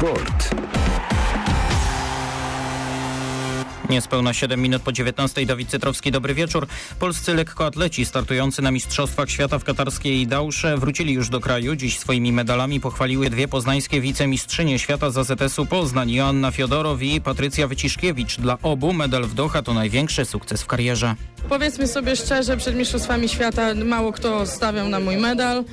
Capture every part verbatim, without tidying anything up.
Sport. Niespełna siedem minut po dziewiętnastej. Dawid Cytrowski, dobry wieczór. Polscy lekkoatleci startujący na Mistrzostwach Świata w katarskiej Dausze wrócili już do kraju. Dziś swoimi medalami pochwaliły dwie poznańskie wicemistrzynie świata z A Z S-u Poznań, Joanna Fiodorow i Patrycja Wyciszkiewicz. Dla obu medal w Doha to największy sukces w karierze. Powiedzmy sobie szczerze, przed Mistrzostwami Świata mało kto stawiał na mój medal.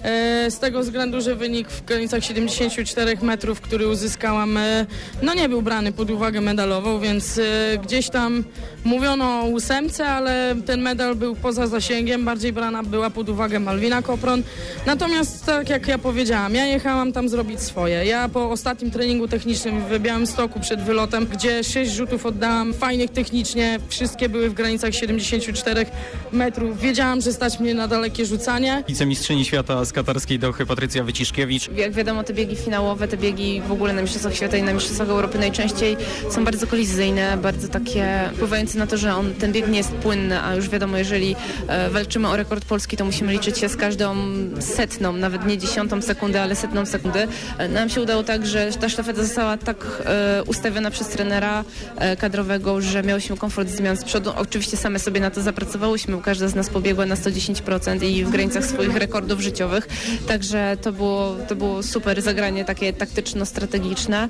Z tego względu, że wynik w granicach siedemdziesiąt cztery metrów, który uzyskałam, no nie był brany pod uwagę medalową, więc gdzieś tam mówiono o ósemce, ale ten medal był poza zasięgiem, bardziej brana była pod uwagę Malwina Kopron. Natomiast tak jak ja powiedziałam, ja jechałam tam zrobić swoje. Ja po ostatnim treningu technicznym w Białymstoku przed wylotem, gdzie sześć rzutów oddałam, fajnych technicznie, wszystkie były w granicach siedemdziesiąt cztery metrów. Wiedziałam, że stać mnie na dalekie rzucanie. Wicemistrzyni świata z katarskiej Dauchy Patrycja Wyciszkiewicz. Jak wiadomo, te biegi finałowe, te biegi w ogóle na Mistrzostwach Świata i na Mistrzostwach Europy najczęściej są bardzo kolizyjne, bardzo takie wpływające na to, że on, ten bieg nie jest płynny, a już wiadomo, jeżeli e, walczymy o rekord Polski, to musimy liczyć się z każdą setną, nawet nie dziesiątą sekundy, ale setną sekundy. E, nam się udało tak, że ta sztafeta została tak e, ustawiona przez trenera e, kadrowego, że miałyśmy komfort zmian z przodu. Oczywiście same sobie na to zapracowałyśmy, każda z nas pobiegła na sto dziesięć procent i w granicach swoich rekordów życiowych. Także to było, to było super zagranie takie taktyczno-strategiczne.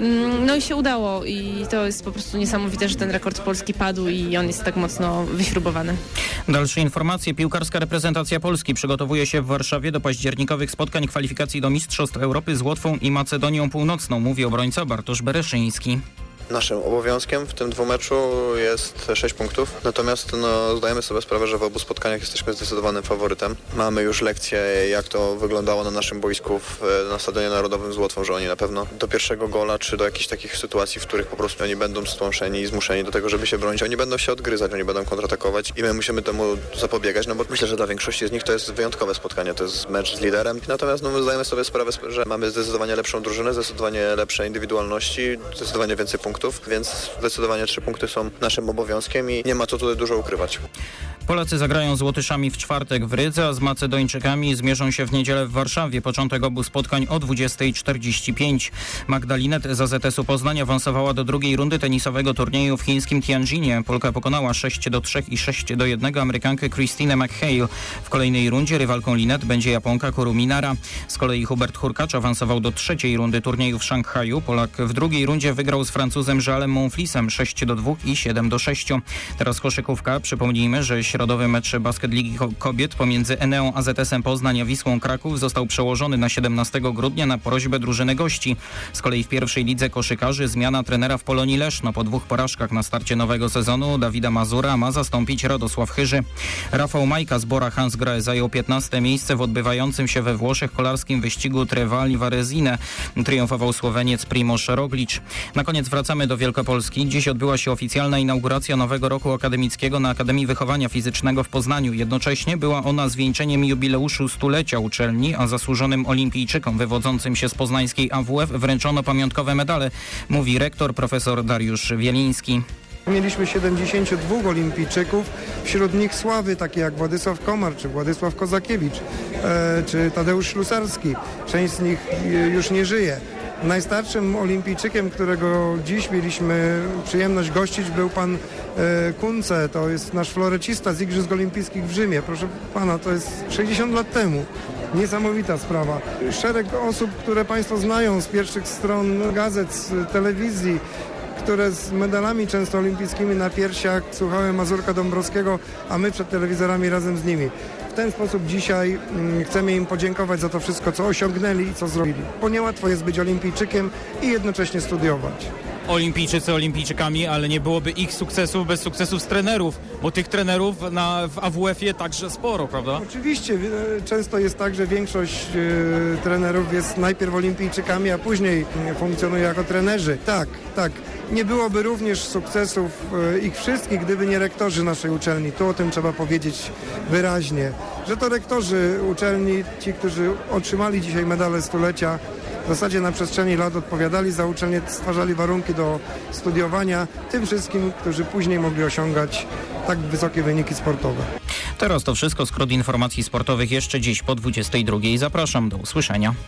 No i się udało i to jest po prostu niesamowite, że ten rekord Polski padł i on jest tak mocno wyśrubowany. Dalsze informacje. Piłkarska reprezentacja Polski przygotowuje się w Warszawie do październikowych spotkań kwalifikacji do Mistrzostw Europy z Łotwą i Macedonią Północną, mówi obrońca Bartosz Bereszyński. Naszym obowiązkiem w tym dwumeczu jest sześć punktów, natomiast no, zdajemy sobie sprawę, że w obu spotkaniach jesteśmy zdecydowanym faworytem. Mamy już lekcję, jak to wyglądało na naszym boisku w, na Stadionie Narodowym z Łotwą, że oni na pewno do pierwszego gola, czy do jakichś takich sytuacji, w których po prostu oni będą stłamszeni i zmuszeni do tego, żeby się bronić. Oni będą się odgryzać, oni będą kontratakować i my musimy temu zapobiegać, no bo myślę, że dla większości z nich to jest wyjątkowe spotkanie, to jest mecz z liderem. Natomiast no, my zdajemy sobie sprawę, że mamy zdecydowanie lepszą drużynę, zdecydowanie lepsze indywidualności, zdecydowanie więcej punktów. Więc zdecydowanie trzy punkty są naszym obowiązkiem i nie ma co tutaj dużo ukrywać. Polacy zagrają z Łotyszami w czwartek w Rydze, a z Macedończykami zmierzą się w niedzielę w Warszawie. Początek obu spotkań o dwudziesta czterdzieści pięć. Magda Linet z A Z S-u Poznań awansowała do drugiej rundy tenisowego turnieju w chińskim Tianjinie. Polka pokonała sześć do trzech i sześć do jednego Amerykankę Christinę McHale. W kolejnej rundzie rywalką Linet będzie Japonka Kuru Minara. Z kolei Hubert Hurkacz awansował do trzeciej rundy turnieju w Szanghaju. Polak w drugiej rundzie wygrał z Francuzem Joelem Monflisem sześć do dwóch i siedem do sześciu. Teraz koszykówka. Przypomnijmy, że środowy mecz Basket Ligi Kobiet pomiędzy Eneą A Z S-em Poznań a Wisłą Kraków został przełożony na siedemnastego grudnia na prośbę drużyny gości. Z kolei w pierwszej lidze koszykarzy zmiana trenera w Polonii Leszno. Po dwóch porażkach na starcie nowego sezonu Dawida Mazura ma zastąpić Radosław Chyży. Rafał Majka z Bora Hansgrohe zajął piętnaste miejsce w odbywającym się we Włoszech kolarskim wyścigu Trevali Varesine. Triumfował Słoweniec Primoz Roglic. Na koniec wracamy do Wielkopolski. Dziś odbyła się oficjalna inauguracja nowego roku akademickiego na Akademii Wychowania Fizycznego w Poznaniu. Jednocześnie była ona zwieńczeniem jubileuszu stulecia uczelni, a zasłużonym olimpijczykom wywodzącym się z poznańskiej A W F wręczono pamiątkowe medale, mówi rektor profesor Dariusz Wieliński. Mieliśmy siedemdziesięciu dwóch olimpijczyków, wśród nich sławy takie jak Władysław Komar, czy Władysław Kozakiewicz, e, czy Tadeusz Ślusarski. Część z nich już nie żyje. Najstarszym olimpijczykiem, którego dziś mieliśmy przyjemność gościć, był pan e, Kunce. To jest nasz florecista z Igrzysk Olimpijskich w Rzymie. Proszę pana, to jest sześćdziesiąt lat temu. Niesamowita sprawa. Szereg osób, które państwo znają z pierwszych stron gazet, z telewizji, które z medalami często olimpijskimi na piersiach słuchały Mazurka Dąbrowskiego, a my przed telewizorami razem z nimi. W ten sposób dzisiaj mm, chcemy im podziękować za to wszystko, co osiągnęli i co zrobili. Bo niełatwo jest być olimpijczykiem i jednocześnie studiować. Olimpijczycy olimpijczykami, ale nie byłoby ich sukcesów bez sukcesów z trenerów, bo tych trenerów na, w A W F-ie także sporo, prawda? Oczywiście. Często jest tak, że większość e, trenerów jest najpierw olimpijczykami, a później funkcjonuje jako trenerzy. Tak, tak. Nie byłoby również sukcesów e, ich wszystkich, gdyby nie rektorzy naszej uczelni. Tu o tym trzeba powiedzieć wyraźnie, że to rektorzy uczelni, ci, którzy otrzymali dzisiaj medale stulecia, w zasadzie na przestrzeni lat odpowiadali za uczelnię, stwarzali warunki do studiowania tym wszystkim, którzy później mogli osiągać tak wysokie wyniki sportowe. Teraz to wszystko. Skrót informacji sportowych jeszcze dziś po dwudziestej drugiej. Zapraszam, do usłyszenia.